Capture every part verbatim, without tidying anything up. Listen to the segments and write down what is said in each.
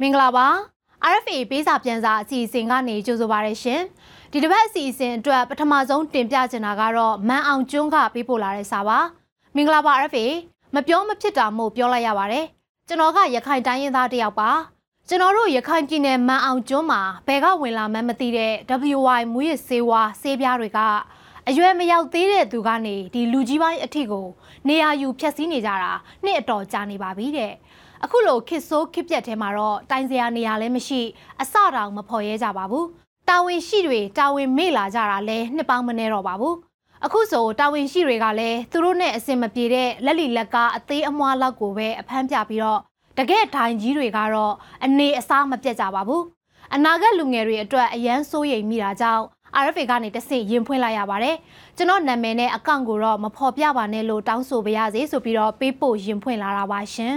မင်္ဂလာပါ R F A ပေးစာပြန်စာအစီအစဉ်ကနေကြိုဆိုပါရရှင်ဒီတစ်ပတ်အစီအစဉ်အတွက်ပထမဆုံးတင်ပြချင်တာကတော့မန်အောင်ကျွန်းကပေးပို့လာတဲ့စာပါမင်္ဂလာပါ R F A မပြောမဖြစ်တာမို့ပြောလိုက်ရပါတယ်ကျွန်တော်ကရခိုင်တိုင်းရင်းသားတယောက်ပါကျွန်တော်တို့ရခိုင်ပြည်နယ်မန်အောင်ကျွန်းမှာဘယ်ကဝင်လာမှန်းမသိတဲ့ W Y မူရစ်ဆေးဝါးဆေးပြားတွေကအရွယ်မရောက်သေးတဲ့သူကနေဒီလူကြီးပိုင်းအထိကိုနေရာယူဖျက်ဆီးနေကြတာနှစ်အတော်ကြာနေပါပြီတဲ့အခုလိုခစ်ဆိုးခစ်ပြက်ထဲမှာတော့တိုင်စရာနေရာလည်းမရှိအစတောင်မဖော်ရဲကြပါဘူးတာဝန်ရှိတွေတာဝန်မေ့လာကြတာလည်းနှစ်ပေါင်းမနေတော့ပါဘူးအခုဆိုတာဝန်ရှိတွေကလည်းသူတို့နဲ့အစင်မပြေတဲ့လက်လီလက်ကားအသေးအမွှားလောက်ကိုပဲအဖမ်းပြပြီးတော့တကယ်ဒိုင်ကြီးတွေကတော့အနေအစားမပြတ်ကြပါဘူးအနာဂတ်လူငယ်တွေအတွက်အရန်စိုးရိမ်မိတာကြောင့် R F A ကနေတဆင့်ရင်ဖွင့်လိုက်ရပါတယ်ကျွန်တော်နာမည်နဲ့အကောင့်ကိုတော့မဖော်ပြပါနဲ့လို့တောင်းဆိုပါရစေဆိုပြီးတော့ပေးပို့ရင်ဖွင့်လာတာပါရှင်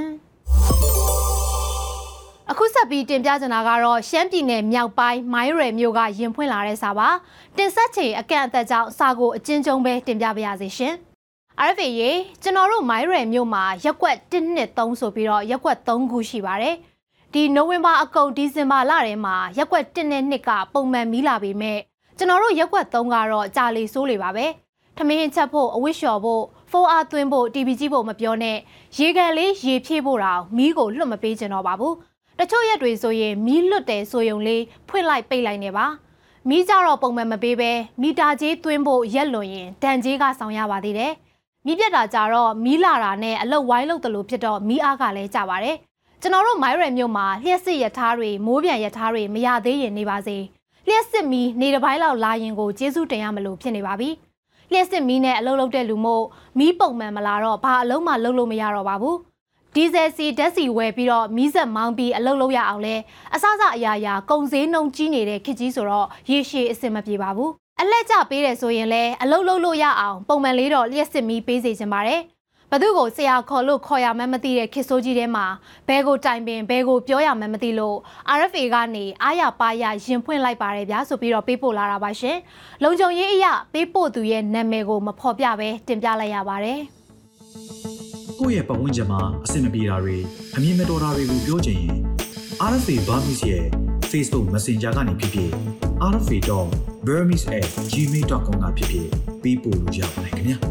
အခုဆက်ပြီးတင်ပြချင်တာကတော့ရှမ်းပြည်နယ်မြောက်ပိုင်းမိုင်းရယ်မြို့ကရင်ဖွင့်လာတဲ့စာပါတင်ဆက်ချိန်အကန့်အသတ်ကြောင့်စာကိုအကျဉ်းချုပ်ပဲတင်ပြပါရစေရှင် R F A ရေကျွန်တော်တို့မိုင်းရယ်မြို့မှာရက်ကွက်တစ်နှစ်သုံးဆိုပြီးတော့ရက်ကွက်သုံးခုရှိပါတယ်ဒီနိုဝင်ဘာအကုန်ဒီဇင်ဘာလထဲမှာရက်ကွက်တစ်နဲ့နှစ်ကပုံမှန်မီးလာပေမဲ့ကျွန်တော်တို့ရက်ကွက်သုံးကတော့ကြာလီဆိုးလေပါပဲထမင်းချက်ဖို့အဝတ်လျှော်ဖို့ဖိုးအားသွင်းဖို့ T V ကြည့်ဖို့မပြောနဲ့ရေကန်လေးရေဖြည့်ဖို့တောင်မီးကိုလွတ်မပေးချင်တော့ပါဘူးတချို့ရက်တွေဆိုရင်မီးလွတ်တယ်ဆိုရုံလေးဖွင့်လိုက်ပိတ်လိုက်နေပါမီးကြတော့ပုံမှန်မပေးပဲမီတာကြီးသွင်းဖို့ရက်လွန်ရင်ဒဏ်ကြီးကဆောင်ရပါသေးတယ်မီးပြတ်တာကြတော့မီးလာတာနဲ့အလုတ်ဝိုင်းလုတ်တယ်လို့ဖြစ်တော့မီးအားကလည်းကြပါတယ်ကျွန်တော်တို့မိုင်းရယ်မြို့မှာလျှက်စစ်ရထားတွေမိုးပြန်ရထားတွေမရသေးရင်နေပါစေလျှက်စစ်မီးနေတစ်ပိုင်းလောက်လာရင်ကိုကျေးဇူးတင်ရမလို့ဖြစ်နေပါပြီလျှက်စစ်မီးနဲ့အလုတ်လုတ်တဲ့လူမို့မီးပုံမှန်မလာတော့ဘာအလုံးမှလုတ်လို့မရတော့ပါဘူးဒီဇယ်စီဓာတ်စီဝယ်ပြီးတော့မီးစက်မောင်းပြီးအလုတ်လုတ်ရအောင်လဲအစစအရာရာကုန်စည်နှုန်းကြီးနေတဲ့ခေတ်ကြီးဆိုတော့ရေရှည်အဆင်မပြေပါဘူးအလှည့်ကျပေးတယ်ဆိုရင်လဲအလုတ်လုတ်လို့ရအောင်ပုံမှန်လေးတော့လျှက်စစ်မီးပေးစေချင်ပါတယ်ဘသူကိုဆရာခေါ်လို့ခေါ်ရမှန်းမသိတဲ့ခေတ်ဆိုးကြီးထဲမှာဘဲကိုတိုင်ပင်ဘဲကိုပြောရမှန်းမသိလို့ R F A ကနေအားရပါရရင်ဖွင့်လိုက်ပါတယ်ဗျာဆိုပြီးတော့ပေးပို့လာတာပါရှင်လုံခြုံရေးအရာပေးပို့သူရဲ့နာမည်ကိုမဖော်ပြပဲတင်ပြလိုက်ရပါတယ်ကိုယ့်ရဲ့ပတ်ဝန်းကျင်မှာအဆင်မပြေတာတွေအမြင်မတော်တာတွေကိုပြောချင်ရင် R F A Burmese ရဲ့ Facebook Messenger ကနေဖြစ်ဖြစ် R F A dot burmese at gmail dot com ကဖြစ်ဖြစ်ပေးပို့လို့ရပါတယ်ခင်ဗျာ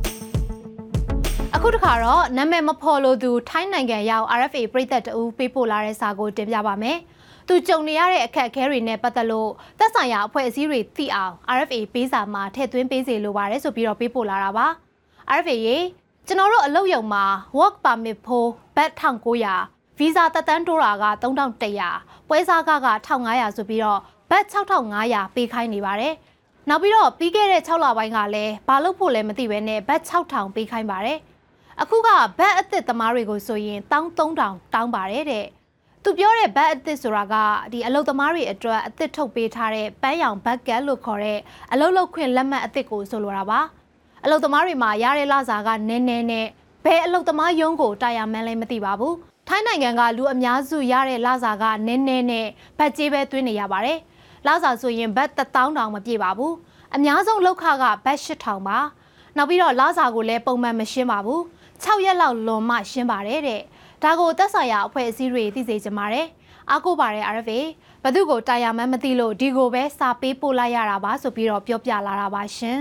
အခုတခါတော့နာမည်မဖော်လို့သူထိုင်းနိုင်ငံရောက် R F A ပြည်သက်တူပေးပို့လာတဲ့စာကိုတင်ပြပါမယ်သူကြုံနေရတဲ့အခက်အခဲတွေနဲ့ပတ်သက်လို့သက်ဆိုင်ရာအဖွဲ့အစည်းတွေသိအောင် R F A ပေးစာမှာထည့်သွင်းပေးစေလိုပါတယ်ဆိုပြီးတော့ပေးပို့လာတာပါ R F A ရေကျွန်တော်တို့အလုပ်ရုံမှာ work permit ဖို့ဘတ်တစ်ထောင်ကိုးရာ visa သက်တမ်းတိုးတာကသုံးထောင်တစ်ရာပွဲစားကကတစ်ထောင်ငါးရာဆိုပြီးတော့ဘတ်ခြောက်ထောင်ငါးရာပေးခိုင်းနေပါတယ်နောက်ပြီးတော့ပြီးခဲ့တဲ့ခြောက်လပိုင်းကလည်းဘာလို့ဖို့လဲမသိဘဲနဲ့ဘတ်ခြောက်ထောင်ပေးခိုင်းပါတယ်အခုကဘတ်အသစ်သမားတွေကိုဆိုရင်တောင်းသုံးထောင်တောင်းပါတယ်တဲ့သူပြောတဲ့ဘတ်အသစ်ဆိုတာကဒီအလုပ်သမားတွေအတွက်အသစ်ထုတ်ပေးထားတဲ့ပန်းရောင်ဘတ်ကတ်လို့ခေါ်တဲ့အလုပ်လုပ်ခွင့်လက်မှတ်အသစ်ကိုဆိုလိုတာပါအလုပ်သမားတွေမှာရတဲ့လစာကနည်းနည်းနဲ့ဘယ်အလုပ်သမားရုံးကိုတာယာမှန်းလဲမသိပါဘူးထိုင်းနိုင်ငံကလူအများစုရတဲ့လစာကနည်းနည်းနဲ့ဘတ်ကြေးပဲသွင်းနေရပါတယ်လစာဆိုရင်ဘတ်တစ်သောင်းတောင်မပြည့်ပါဘူးအများဆုံးလောက်ခကဘတ်ရှစ်ထောင်ပါနောက်ပြီးတော့လစာကိုလည်းပုံမှန်မရှင်းပါဘူးခြောက်ရက်လောက်လွန်မှရှင်းပါတယ်တဲ့ဒါကိုသက်ဆိုင်ရာအဖွဲ့အစည်းတွေသိစေချင်ပါတယ်အားကိုးပါတယ် R F A ဘသူကိုတာယာမှန်းမသိလို့ဒီကိုပဲစာပေးပို့လိုက်ရတာပါဆိုပြီးတော့ပြောပြလာတာပါရှင်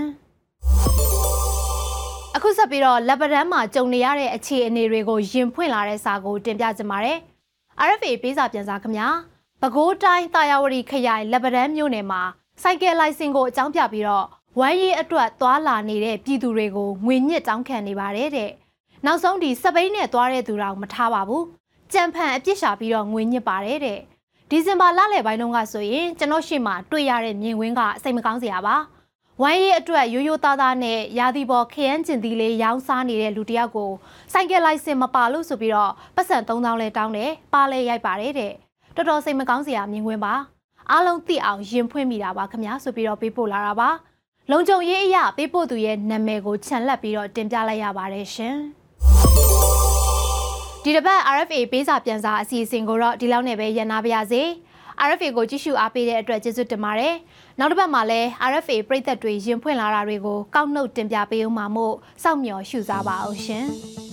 အခုဆက်ပြီးတော့လက်ပတန်းမှာကြုံနေရတဲ့အခြေအနေတွေကိုရင်ဖွင့်လာတဲ့စာကိုတင်ပြချင်ပါတယ် R F A ပေးစာပြန်စာခင်ဗျာပဲခူးတိုင်းတာယာဝတီခရိုင်လက်ပတန်းမြို့နယ်မှာစိုက်ကယ်လိုင်စင်ကိုအကြောင်းပြပြီးတော့ဝမ်းရေးအတွက်သွားလာနေတဲ့ပြည်သူတွေကိုငွေညစ်တောင်းခံနေပါတယ်တဲ့နောက်ဆုံးဒီစပိန်နဲ့သွားတဲ့သူတော်မထားပါဘူးကြံဖန်အပြစ်ရှာပြီးတော့ငွေညစ်ပါတယ်တဲ့ဒီဇင်ဘာလလယ်ပိုင်းတုန်းကဆိုရင်ကျွန်တော်ရှေ့မှာတွေ့ရတဲ့မြင်ကွင်းကစိတ်မကောင်းစရာပါဝိုင်းရေးအတွက်ရိုးရိုးသားသားနဲ့ရာသီပေါ်ခရမ်းကျင်သီးလေးရောင်းစားနေတဲ့လူတယောက်ကိုစိုက်ကယ်လိုင်စင်မပါလို့ဆိုပြီးတော့ပတ်စံသုံးသောင်းလဲတောင်းတယ်ပါလဲရိုက်ပါတယ်တဲ့တော်တော်စိတ်မကောင်းစရာမြင်ကွင်းပါအားလုံးသိအောင်ရင်ဖွင့်မိတာပါခင်ဗျာဆိုပြီးတော့ပေးပို့လာတာပါလုံခြုံရေးအရာပေးပို့သူရဲ့နာမည်ကိုခြံလက်ပြီးတော့တင်ပြလိုက်ရပါတယ်ရှင်ဒီတစ်ပတ် R F A ပေးစာပြန်စာအစီအစဉ်ကိုတော့ဒီလောက်နဲ့ပဲရန်နာပါရစေ R F A ကိုကြည့်ရှုအားပေးတဲ့အတွက်ကျေးဇူးတင်ပါတယ်နောက်တစ်ပတ်မှာလည်း R F A ပြည်သက်တွေရင်ဖွင့်လာတာတွေကိုကောက်နှုတ်တင်ပြပေးအောင်မှာမို့စောင့်မျှော်ရှုစားပါအောင်ရှင်